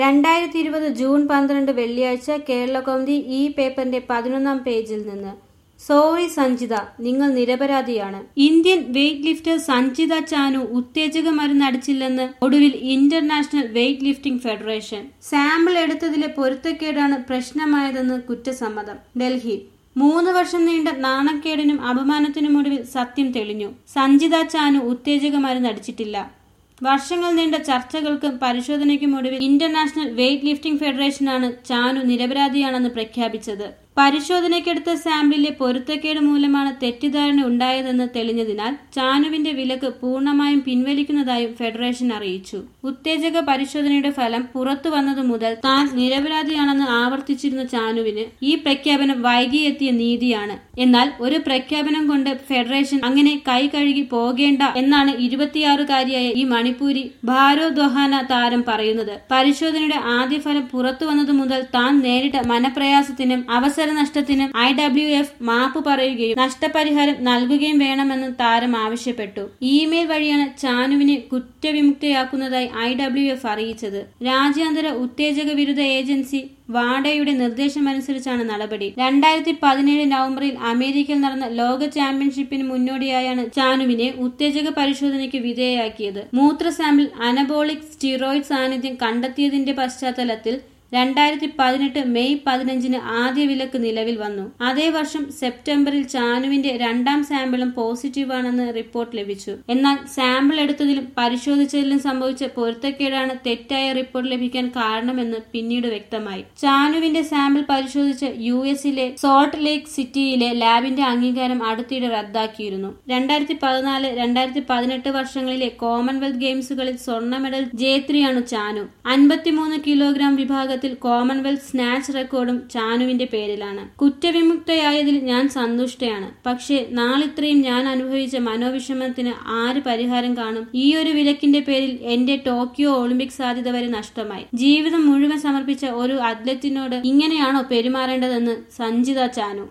2020 June 12 വെള്ളിയാഴ്ച കേരളകൗമുദി ഈ പേപ്പറിന്റെ 11-ാം പേജിൽ നിന്ന്. സോറി സഞ്ജിത, നിങ്ങൾ നിരപരാധിയാണ്. Indian weightlifter Sanjita Chanu ഉത്തേജക മരുന്ന് അടിച്ചില്ലെന്ന് ഒടുവിൽ international weightlifting federation. Sample എടുത്തതിലെ പൊരുത്തക്കേടാണ് പ്രശ്നമായതെന്ന് കുറ്റസമ്മതം. ഡൽഹി 3 വർഷം നീണ്ട നാണക്കേടിനും അപമാനത്തിനുമൊടുവിൽ സത്യം തെളിഞ്ഞു. സഞ്ജിത ചാനു ഉത്തേജക മരുന്ന് അടിച്ചിട്ടില്ല. വർഷങ്ങൾ നീണ്ട ചർച്ചകൾക്കും പരിശോധനയ്ക്കുമൊടുവിൽ ഇന്റർനാഷണൽ വെയ്റ്റ് ലിഫ്റ്റിംഗ് ഫെഡറേഷനാണ് ചാനു നിരപരാധിയാണെന്ന് പ്രഖ്യാപിച്ചത്. പരിശോധനയ്ക്കെടുത്ത സാമ്പിളിലെ പൊരുത്തക്കേട് മൂലമാണ് തെറ്റിദ്ധാരണ ഉണ്ടായതെന്ന് തെളിഞ്ഞതിനാൽ ചാനുവിന്റെ വിലക്ക് പൂർണ്ണമായും പിൻവലിക്കുന്നതായും ഫെഡറേഷൻ അറിയിച്ചു. ഉത്തേജക പരിശോധനയുടെ ഫലം പുറത്തു വന്നതു മുതൽ താൻ നിരപരാധിയാണെന്ന് ആവർത്തിച്ചിരുന്ന ചാനുവിന് ഈ പ്രഖ്യാപനം വൈകിയെത്തിയ നീതിയാണ്. എന്നാൽ ഒരു പ്രഖ്യാപനം കൊണ്ട് ഫെഡറേഷൻ അങ്ങനെ കൈ കഴുകി പോകേണ്ട എന്നാണ് 26-കാരിയായ ഈ മണിപ്പൂരി ഭാരോദ്വഹന താരം പറയുന്നത്. പരിശോധനയുടെ ആദ്യ ഫലം പുറത്തു വന്നതു മുതൽ താൻ നേരിട്ട മനപ്രയാസത്തിനും അവസരനഷ്ടത്തിനും IWF മാപ്പ് പറയുകയും നഷ്ടപരിഹാരം നൽകുകയും വേണമെന്ന് താരം ആവശ്യപ്പെട്ടു. ഇമെയിൽ വഴിയാണ് ചാനുവിനെ കുറ്റവിമുക്തയാക്കുന്നതായി IWF അറിയിച്ചത്. രാജ്യാന്തര ഉത്തേജക വിരുദ്ധ ഏജൻസി വാഡയുടെ നിർദ്ദേശമനുസരിച്ചാണ് നടപടി. 2017 നവംബറിൽ അമേരിക്കയിൽ നടന്ന ലോക ചാമ്പ്യൻഷിപ്പിന് മുന്നോടിയായാണ് ചാനുവിനെ ഉത്തേജക പരിശോധനയ്ക്ക് വിധേയയാക്കിയത്. മൂത്ര സാമ്പിൾ അനബോളിക് സ്റ്റിറോയിഡ് സാന്നിധ്യം കണ്ടെത്തിയതിന്റെ പശ്ചാത്തലത്തിൽ 2018 മെയ് 15 ആദ്യ വിലക്ക് നിലവിൽ വന്നു. അതേ വർഷം സെപ്റ്റംബറിൽ ചാനുവിന്റെ 2ാം സാമ്പിളും പോസിറ്റീവാണെന്ന് റിപ്പോർട്ട് ലഭിച്ചു. എന്നാൽ സാമ്പിൾ എടുത്തതിലും പരിശോധിച്ചതിലും സംഭവിച്ച പൊരുത്തക്കേടാണ് തെറ്റായ റിപ്പോർട്ട് ലഭിക്കാൻ കാരണമെന്ന് പിന്നീട് വ്യക്തമായി. ചാനുവിന്റെ സാമ്പിൾ പരിശോധിച്ച US-ലെ സോൾട്ട് ലേക്ക് സിറ്റിയിലെ ലാബിന്റെ അംഗീകാരം അടുത്തിടെ റദ്ദാക്കിയിരുന്നു. 2014, 2018 വർഷങ്ങളിലെ കോമൺവെൽത്ത് ഗെയിംസുകളിൽ സ്വർണ്ണ മെഡൽ ജേത്രിയാണ് ചാനു. 53 കിലോഗ്രാം വിഭാഗത്തിൽ കോമൺവെൽത്ത് സ്നാച്ച് റെക്കോർഡും ചാനുവിന്റെ പേരിലാണ്. കുറ്റവിമുക്തയായതിൽ ഞാൻ സന്തുഷ്ടയാണ്. പക്ഷേ നാളിത്രയും ഞാൻ അനുഭവിച്ച മനോവിഷമത്തിന് ആര് പരിഹാരം കാണും? ഈ ഒരു വിലക്കിന്റെ പേരിൽ എന്റെ ടോക്കിയോ ഒളിമ്പിക് സാധ്യത വരെ നഷ്ടമായി. ജീവിതം മുഴുവൻ സമർപ്പിച്ച ഒരു അത്ലറ്റിനോട് ഇങ്ങനെയാണോ പെരുമാറേണ്ടതെന്ന് സഞ്ജിത ചാനു.